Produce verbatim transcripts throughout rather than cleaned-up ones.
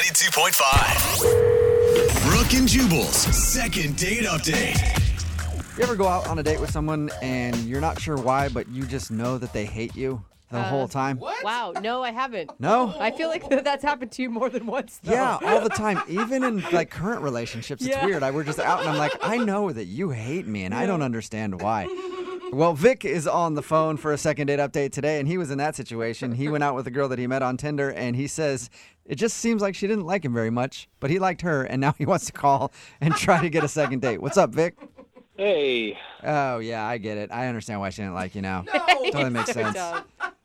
ninety-two point five. Brooke and Jubal's second date update. You ever go out on a date with someone and you're not sure why, but you just know that they hate you the Uh, whole time? What? Wow, no, I haven't. No? I feel like that's happened to you more than once, though. Yeah, all the time. Even in like current relationships, it's Yeah. weird. I we're just out and I'm like, I know that you hate me and I don't understand why. Well, Vic is on the phone for a second date update today, and he was in that situation. He went out with a girl that he met on Tinder, and he says it just seems like she didn't like him very much, but he liked her, and now he wants to call and try to get a second date. What's up, Vic? Hey, Oh, yeah, I get it. I understand why she didn't like you now. No. Totally makes sense. Don't.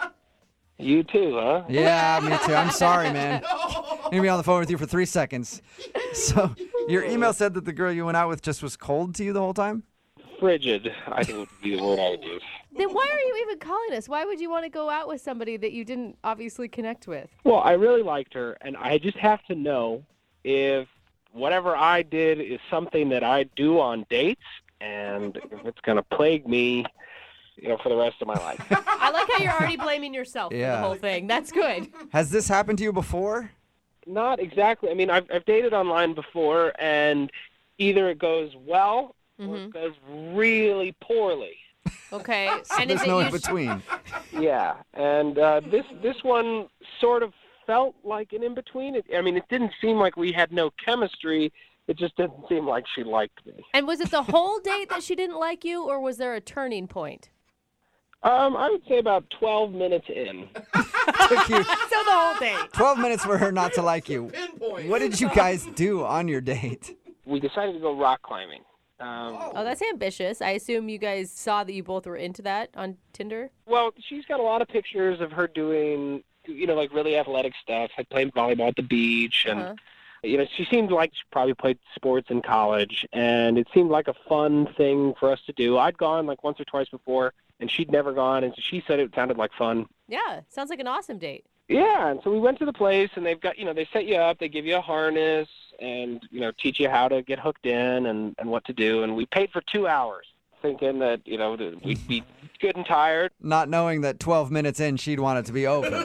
you too, huh? Yeah, me too. I'm sorry, man. I'm going to be on the phone with you for three seconds. So, your email said that the girl you went out with just was cold to you the whole time? Frigid, I think would be the word I would use. Then why are you even calling us? Why would you want to go out with somebody that you didn't obviously connect with? Well, I really liked her, and I just have to know if whatever I did is something that I do on dates, and if it's going to plague me, you know, for the rest of my life. I like how you're already blaming yourself Yeah. for the whole thing. That's good. Has this happened to you before? Not exactly. I mean, I've, I've dated online before, and either it goes well or it goes really poorly. Okay. So and is there's it no in usu- between. Yeah, and uh, this this one sort of felt like an in-between. It, I mean, it didn't seem like we had no chemistry. It just didn't seem like she liked me. And was it the whole date that she didn't like you, or was there a turning point? Um, I would say about twelve minutes in. Took you So the whole date. twelve minutes for her not to like you. What did you guys do on your date? We decided to go rock climbing. Um, Oh, that's ambitious. I assume you guys saw that you both were into that on Tinder. Well, she's got a lot of pictures of her doing, you know, like really athletic stuff, like playing volleyball at the beach. And, Uh-huh. you know, she seemed like she probably played sports in college. And it seemed like a fun thing for us to do. I'd gone like once or twice before, and she'd never gone. And so she said it sounded like fun. Yeah, sounds like an awesome date. Yeah, and so we went to the place, and they've got, you know, they set you up, they give you a harness, and, you know, teach you how to get hooked in and, and what to do. And we paid for two hours, thinking that, you know, that we'd be good and tired. Not knowing that twelve minutes in, she'd want it to be over.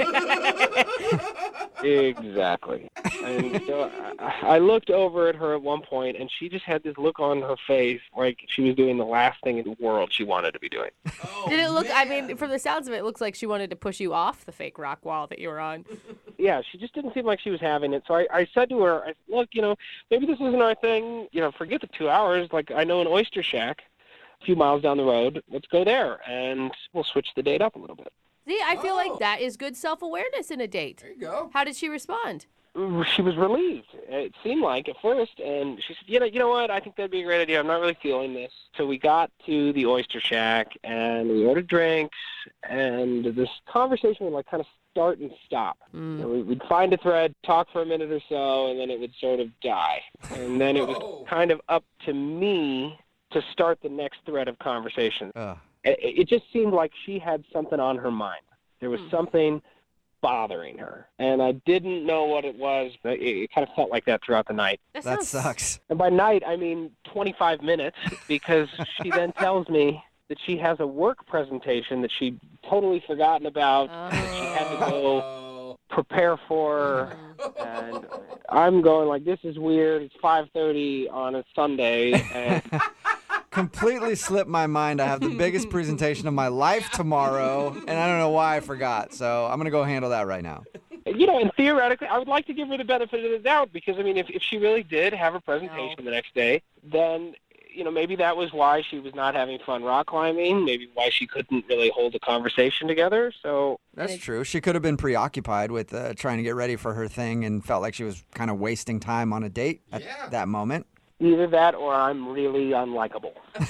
Exactly. And so I, I looked over at her at one point, and she just had this look on her face like she was doing the last thing in the world she wanted to be doing. Did it look, I mean, from the sounds of it, it looks like she wanted to push you off the fake rock wall that you were on. Yeah, she just didn't seem like she was having it. So I, I said to her, I said, look, you know, maybe this isn't our thing. You know, forget the two hours. Like, I know an oyster shack a few miles down the road. Let's go there, and we'll switch the date up a little bit. See, I feel like that is good self-awareness in a date. There you go. How did she respond? She was relieved, it seemed like, at first, and she said, you know, you know what, I think that'd be a great idea. I'm not really feeling this. So we got to the oyster shack, and we ordered drinks, and this conversation would, like, kind of start and stop. You know, we- we'd find a thread, talk for a minute or so, and then it would sort of die. And then it was Whoa. kind of up to me to start the next thread of conversation. Ugh. It, it just seemed like she had something on her mind. There was something bothering her, and I didn't know what it was, but it, it kind of felt like that throughout the night. That sounds- sucks. And by night, I mean twenty-five minutes, because she then tells me that she has a work presentation that she'd totally forgotten about, that she had to go Oh. prepare for, and I'm going like, this is weird. It's five thirty on a Sunday, and Completely slipped my mind. I have the biggest presentation of my life tomorrow, and I don't know why I forgot. So I'm going to go handle that right now. you know, and theoretically, I would like to give her the benefit of the doubt, because, I mean, if, if she really did have a presentation the next day, then, you know, maybe that was why she was not having fun rock climbing, maybe why she couldn't really hold a conversation together. So, That's true. She could have been preoccupied with uh, trying to get ready for her thing and felt like she was kind of wasting time on a date at Yeah. that moment. either that or I'm really unlikable.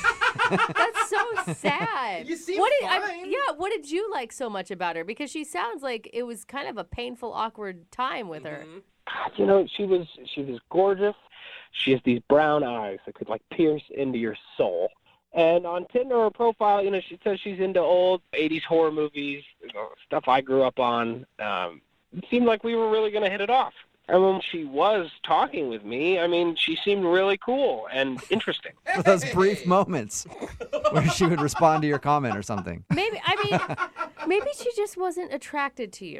That's so sad. You seem what did, I- fine. yeah, what did you like so much about her? Because she sounds like it was kind of a painful, awkward time with her. God, you know, she was she was gorgeous. She has these brown eyes that could, like, pierce into your soul. And on Tinder, her profile, you know, she says she's into old eighties horror movies, you know, stuff I grew up on. Um, it seemed like we were really going to hit it off. And when she was talking with me, I mean, she seemed really cool and interesting. Those brief moments where she would respond to your comment or something. Maybe, I mean, maybe she just wasn't attracted to you.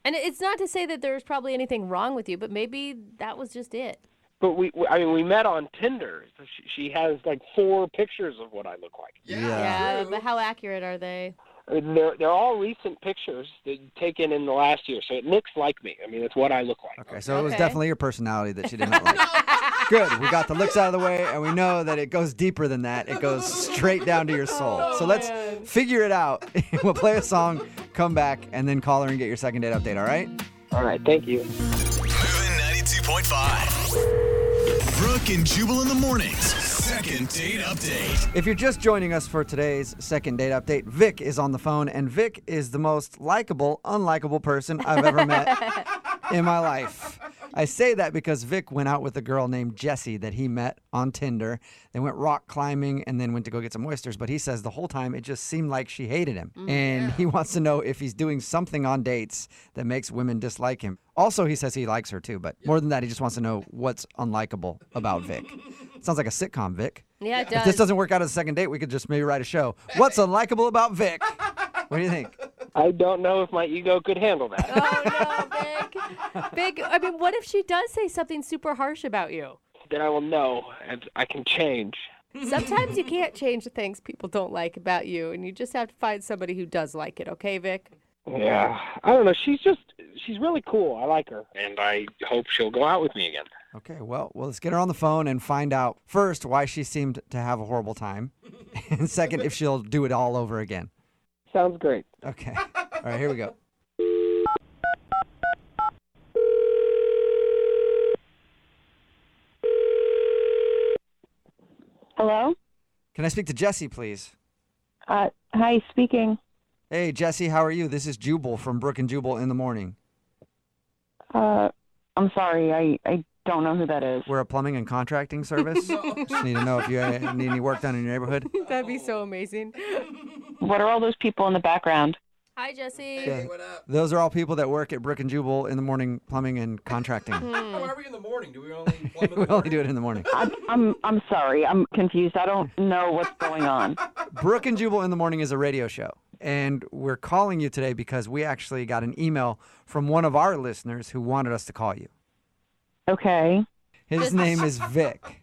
And it's not to say that there's probably anything wrong with you, but maybe that was just it. But we, we I mean, we met on Tinder. So she, she has like four pictures of what I look like. Yeah. Yeah, but how accurate are they? I mean, they're they're all recent pictures that taken in the last year, so it looks like me. I mean, it's what I look like. Okay, so it was Okay. definitely your personality that she did not like. Good. We got the looks out of the way, and we know that it goes deeper than that. It goes straight down to your soul. Oh, so let's man. figure it out. We'll play a song, come back, and then call her and get your second date update, all right? All right, thank you. Moving ninety-two point five. Brooke and Jubal in the mornings. Second date update. If you're just joining us for today's second date update, Vic is on the phone, and Vic is the most likable, unlikable person I've ever met in my life. I say that because Vic went out with a girl named Jessie that he met on Tinder. They went rock climbing and then went to go get some oysters, but he says the whole time it just seemed like she hated him. And he wants to know if he's doing something on dates that makes women dislike him. Also, he says he likes her too, but more than that, he just wants to know what's unlikable about Vic. Sounds like a sitcom, Vic. Yeah, it If does. this doesn't work out as a second date, we could just maybe write a show. What's unlikable about Vic? What do you think? I don't know if my ego could handle that. Oh, no, Vic. Vic, I mean, what if she does say something super harsh about you? Then I will know, and I can change. Sometimes you can't change the things people don't like about you, and you just have to find somebody who does like it, okay, Vic? Yeah, I don't know. She's just, she's really cool. I like her, and I hope she'll go out with me again. Okay, well, well, let's get her on the phone and find out first why she seemed to have a horrible time, and second if she'll do it all over again. Sounds great. Okay. All right, here we go. Hello? Can I speak to Jessie, please? Uh, hi, speaking. Hey, Jessie, how are you? This is Jubal from Brooke and Jubal in the Morning. Uh, I'm sorry, I, I don't know who that is. We're a plumbing and contracting service. Just need to know if you uh, need any work done in your neighborhood. That'd be so amazing. What are all those people in the background? Hi, Jesse. Yeah. Those are all people that work at Brooke and Jubal in the Morning plumbing and contracting. Why are we in the morning? Do we only plumb in the We only morning? do it in the morning. I, I'm I'm sorry, I'm confused. I don't know what's going on. Brooke and Jubal in the Morning is a radio show. And we're calling you today because we actually got an email from one of our listeners who wanted us to call you. Okay. His Just- name is Vic.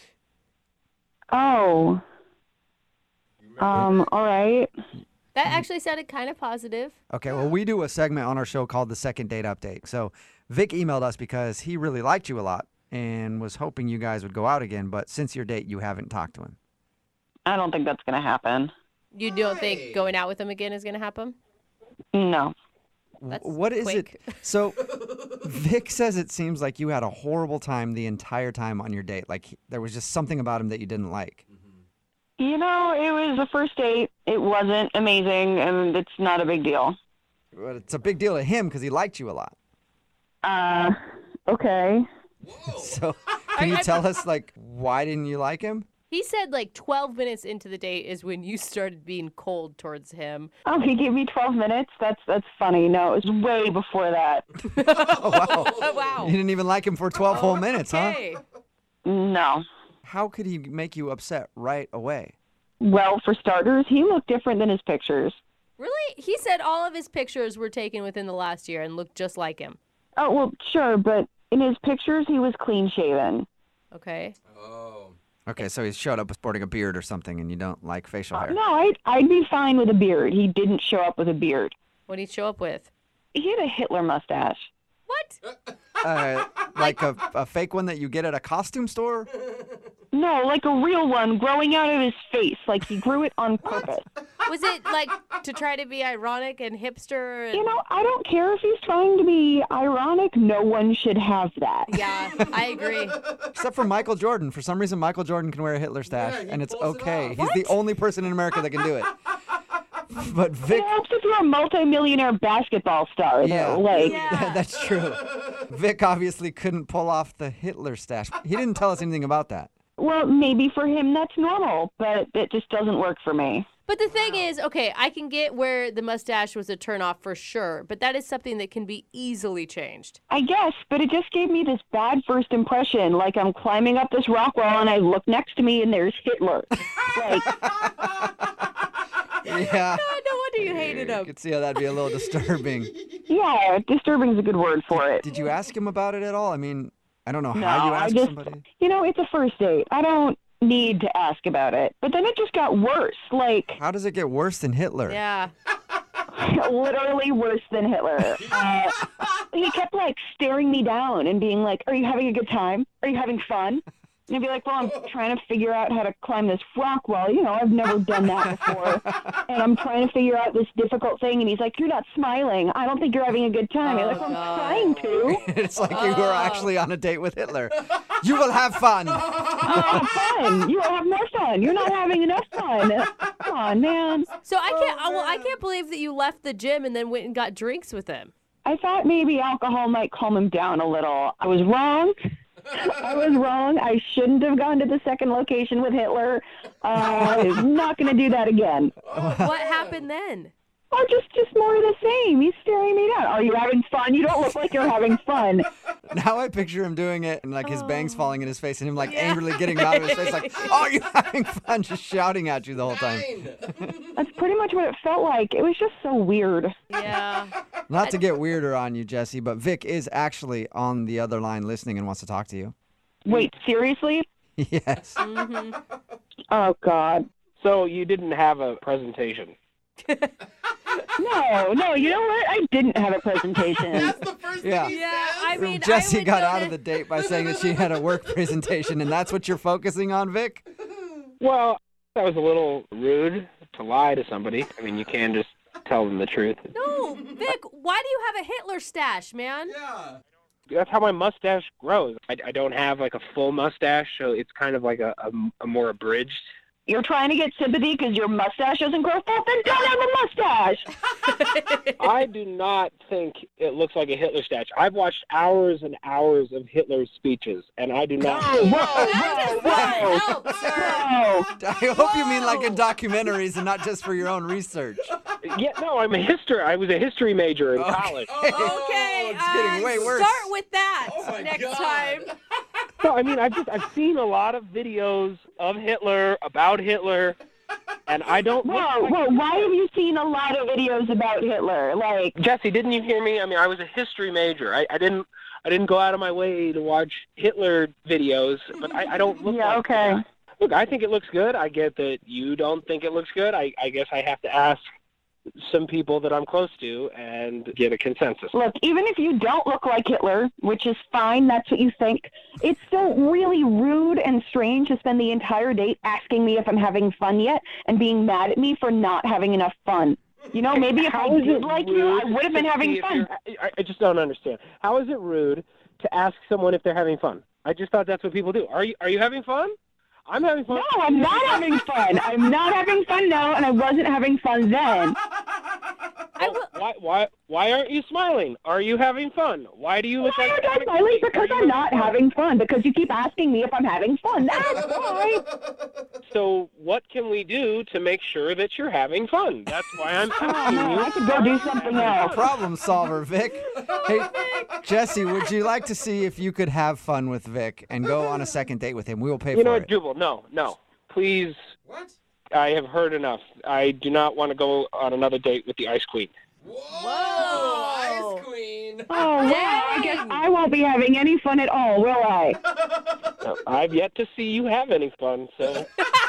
Oh. Um, all right. That actually sounded kind of positive. Okay, well, we do a segment on our show called the Second Date Update. So Vic emailed us because he really liked you a lot and was hoping you guys would go out again. But since your date, you haven't talked to him. I don't think that's going to happen. You don't think going out with him again is going to happen? No. That's What is quick. it? So Vic says it seems like you had a horrible time the entire time on your date. Like he- there was just something about him that you didn't like. You know, it was a first date. It wasn't amazing, and it's not a big deal. But it's a big deal to him because he liked you a lot. Uh, okay. So can you tell us, like, why didn't you like him? He said like twelve minutes into the date is when you started being cold towards him. Oh, he gave me twelve minutes? That's that's funny. No, it was way before that. Oh, wow. Oh, wow. You didn't even like him for twelve whole minutes, huh? Okay. No. How could he make you upset right away? Well, for starters, he looked different than his pictures. Really? He said all of his pictures were taken within the last year and looked just like him. Oh, well, sure, but in his pictures, he was clean shaven. Okay. Oh. Okay, so he showed up sporting a beard or something, and you don't like facial hair. No, I'd, I'd be fine with a beard. He didn't show up with a beard. What did he show up with? He had a Hitler mustache. What? Uh, like a, a fake one that you get at a costume store? No, like a real one growing out of his face. Like he grew it on purpose. Was it like to try to be ironic and hipster? And... You know, I don't care if he's trying to be ironic. No one should have that. Yeah, I agree. Except for Michael Jordan. For some reason, Michael Jordan can wear a Hitler stash, Yeah, he and it's pulls it okay. off. He's the only person in America that can do it. But Vic, It helps if you're a multimillionaire basketball star, Yeah. though. Like, Yeah. that's true. Vic obviously couldn't pull off the Hitler stash. He didn't tell us anything about that. well, maybe for him that's normal, but it just doesn't work for me. But the thing is, okay, I can get where the mustache was a turnoff for sure, but that is something that can be easily changed. I guess, but it just gave me this bad first impression. Like I'm climbing up this rock wall and I look next to me and there's Hitler. Like, Yeah. God, no wonder wonder you hated I him. could see how that'd be a little disturbing. Yeah, disturbing is a good word for it. Did you ask him about it at all? I mean, I don't know No, how you I ask just, somebody. you know, it's a first date. I don't need to ask about it. But then it just got worse. Like, How does it get worse than Hitler? Yeah. literally worse than Hitler. Uh, he kept, like, staring me down and being like, are you having a good time? Are you having fun? And I'd be like, well, I'm trying to figure out how to climb this rock wall. You know, I've never done that before. And I'm trying to figure out this difficult thing. And he's like, you're not smiling. I don't think you're having a good time. I'm like, well, I'm trying to. It's like you were actually on a date with Hitler. You will have fun. Have fun. You will have more fun. You're not having enough fun. Come on, man. So I can't. I, well, I can't believe that you left the gym and then went and got drinks with him. I thought maybe alcohol might calm him down a little. I was wrong. I was wrong. I shouldn't have gone to the second location with Hitler. Uh, I'm not going to do that again. What happened then? Oh, just just more of the same. He's staring me down. Are you having fun? You don't look like you're having fun. Now I picture him doing it and like his bangs falling in his face and him like Yeah. angrily getting them out of his face like, oh, are you having fun? Just shouting at you the whole time. That's pretty much what it felt like. It was just so weird. Yeah. Not to get weirder on you, Jesse, but Vic is actually on the other line listening and wants to talk to you. Wait, seriously? Yes. Mm-hmm. Oh, God. So you didn't have a presentation. No, no, you know what? I didn't have a presentation. That's the first Yeah. thing he Yeah, says? I mean, Jesse I would got know out that- of the date by saying that she had a work presentation, and that's what you're focusing on, Vic? Well, that was a little rude to lie to somebody. I mean, you can just tell them the truth. No, Vic, why do you have a Hitler stash, man? Yeah. That's how my mustache grows. I, I don't have like a full mustache, so it's kind of like a, a, a more abridged. You're trying to get sympathy because your mustache doesn't grow full? Then don't have a mustache. I do not think it looks like a Hitler statue. I've watched hours and hours of Hitler's speeches, and I do not. Whoa, That whoa, does whoa, not help, sir. whoa. I hope you mean like in documentaries and not just for your own research. Yeah, no, I'm a history. I was a history major in Okay. college. Okay, it's getting uh, way worse. Start with that Oh my next God. time. No, I mean, I've just I've seen a lot of videos of Hitler, about Hitler, and I don't. look Whoa, like- whoa, why have you seen a lot of videos about Hitler? Like, Jesse, didn't you hear me? I mean, I was a history major. I, I didn't I didn't go out of my way to watch Hitler videos, but I, I don't look yeah, like okay. that. Look, I think it looks good. I get that you don't think it looks good. I, I guess I have to ask some people that I'm close to and get a consensus. Look, even if you don't look like Hitler, which is fine, that's what you think, it's still really rude and strange to spend the entire date asking me if I'm having fun yet and being mad at me for not having enough fun. You know, maybe if I How is did it like you, I rude would have to been having see if fun. you're- I, I just don't understand. How is it rude to ask someone if they're having fun? I just thought that's what people do. Are you Are you having fun? I'm having fun. No, I'm not having fun. I'm not having fun now, and I wasn't having fun then. I will, Why Why Why aren't you smiling? Are you having fun? Why do you look Why like aren't I smiling? Because I'm not having fun. Because you keep asking me if I'm having fun. That's why. So what can we do to make sure that you're having fun? That's why I'm Oh, asking man, you. I could go do something else. Problem solver, Vic. Hey, Jesse, would you like to see if you could have fun with Vic and go on a second date with him? We will pay You know for what, it. Jubal? No, no. Please, What? I have heard enough. I do not want to go on another date with the Ice Queen. Whoa! Whoa. Ice Queen. Oh, wow. I guess Dang. I won't be having any fun at all, will I? No, I've yet to see you have any fun, so.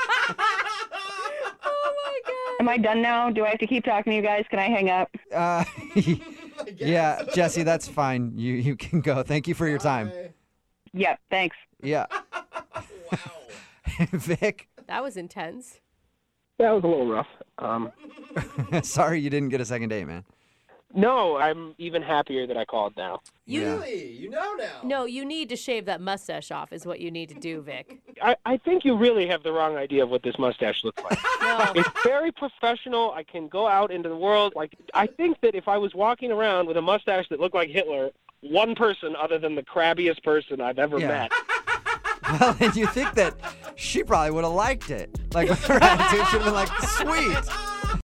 oh my God. Am I done now? Do I have to keep talking to you guys? Can I hang up? Uh, yeah, Jesse, that's fine. You you can go. Thank you for your time. Yep, thanks. Yeah. Wow. Vic, That was intense. That was a little rough. Um, sorry you didn't get a second date, man. no, I'm even happier that I called now. You Yeah. Really? You know now. No, you need to shave that mustache off is what you need to do, Vic. I, I think you really have the wrong idea of what this mustache looks like. No. It's very professional. I can go out into the world. Like, I think that if I was walking around with a mustache that looked like Hitler, one person other than the crabbiest person I've ever Yeah. met. Well, and you think that she probably would have liked it. Like, her attitude should have been like, sweet.